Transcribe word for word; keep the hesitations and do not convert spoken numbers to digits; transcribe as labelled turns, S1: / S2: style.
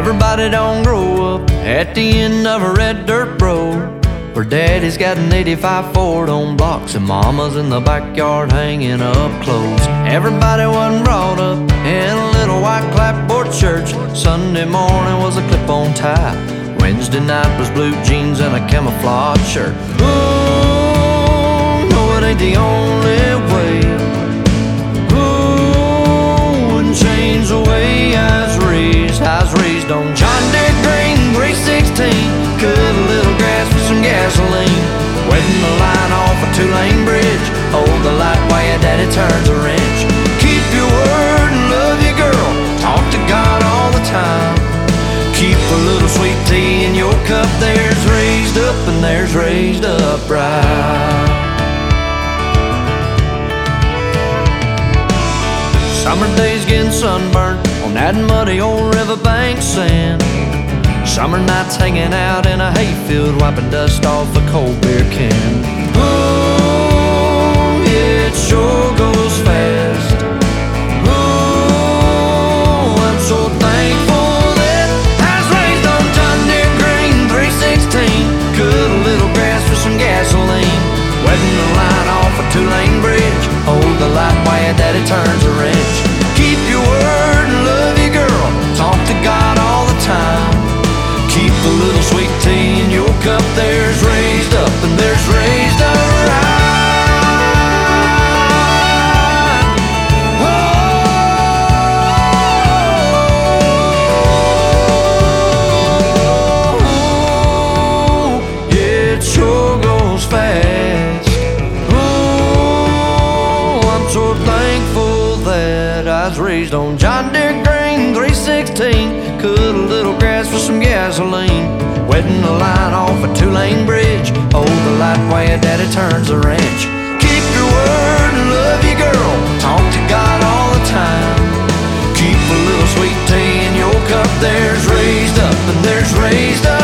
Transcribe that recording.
S1: Everybody don't grow up at the end of a red dirt road, where daddy's got an eighty-five Ford on blocks and mama's in the backyard hanging up clothes. Everybody wasn't brought up in a little white clapboard church. Sunday morning was a clip-on tie, Wednesday night was blue jeans and a camouflage shirt. Ooh, no, it ain't the only way. Ooh, wouldn't change the way I was raised. I was raised on John Deere grain, three sixteen. Cut a little grass with some gasoline, wetting the line off a two-lane bridge. Hold the light while your daddy turns a wrench. Keep your word and love your girl, talk to God all the time. Keep a little sweet tea in your cup. There's raised up and there's raised upright. Summer days getting sunburnt on that muddy old riverbank sand. Summer nights hanging out in a hayfield, wiping dust off a cold beer can. Ooh, it sure goes fast. Ooh, I'm so thankful that I was raised on John Deere grain, three sixteen. Cut a little grass for some gasoline, wetting the line off a two-lane bridge. Hold the light while your daddy turns a wrench. Keep your word and love your girl, talk to God all the time. Keep a little sweet tea in your cup. There's raised up and there's raised upright. Oh, yeah, it sure goes fast. Oh, I'm so thankful that I was raised on John Deere grain, three sixteen. Cut a little grass for some gasoline, wetting the line off a two-lane bridge. Hold the light while your daddy turns the wrench. Keep your word and love your girl, talk to God all the time. Keep a little sweet tea in your cup. There's raised up and there's raised up.